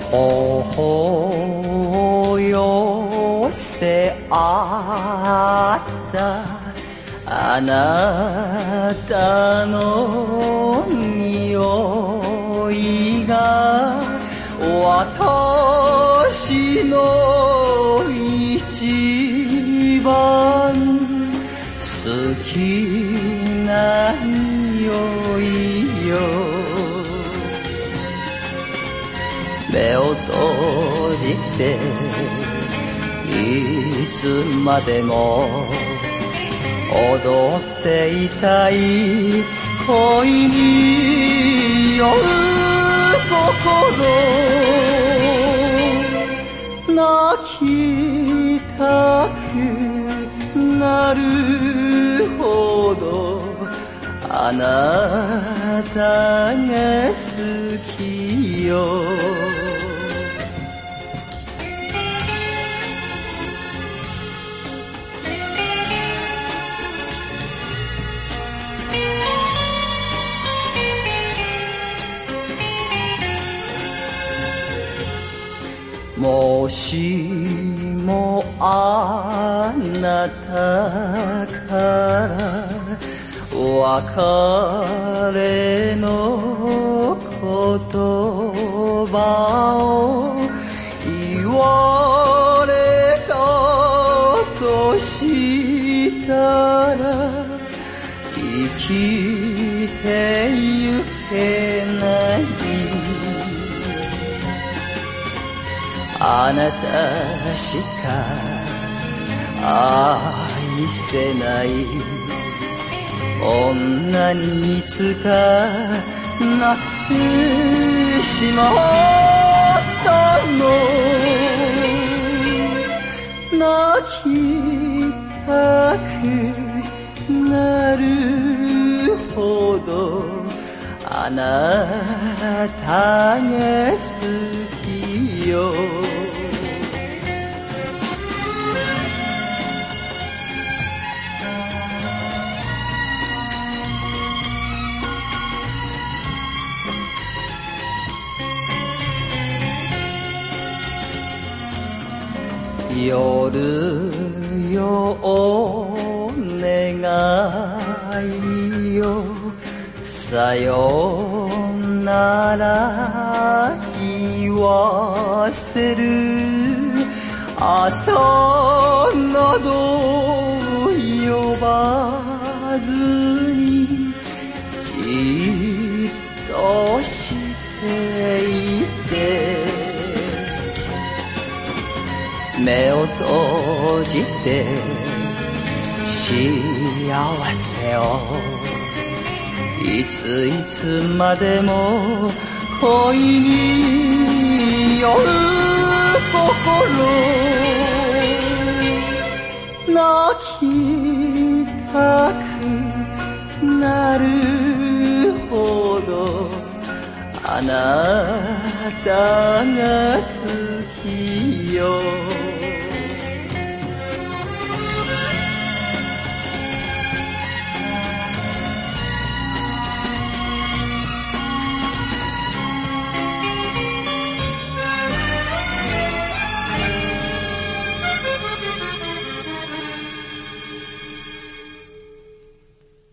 頬を寄せ合ったあなたの匂いが私の一番好きな匂いよ。目を閉じていつまでも踊っていたい恋に酔う心泣きたくなるほどあなたが好きよ。もしもあなたから別れの言葉を言われたとしたら生きてゆけない。あなたしか愛せない女にいつかなってしまったの。泣きたくなるほどあなたが好きよ。夜よお願いよさよなら言わせる朝など呼ばずにじっとしていて目を閉じて幸せをいついつまでも恋に酔う心泣きたくなるほどあなたが好きよ。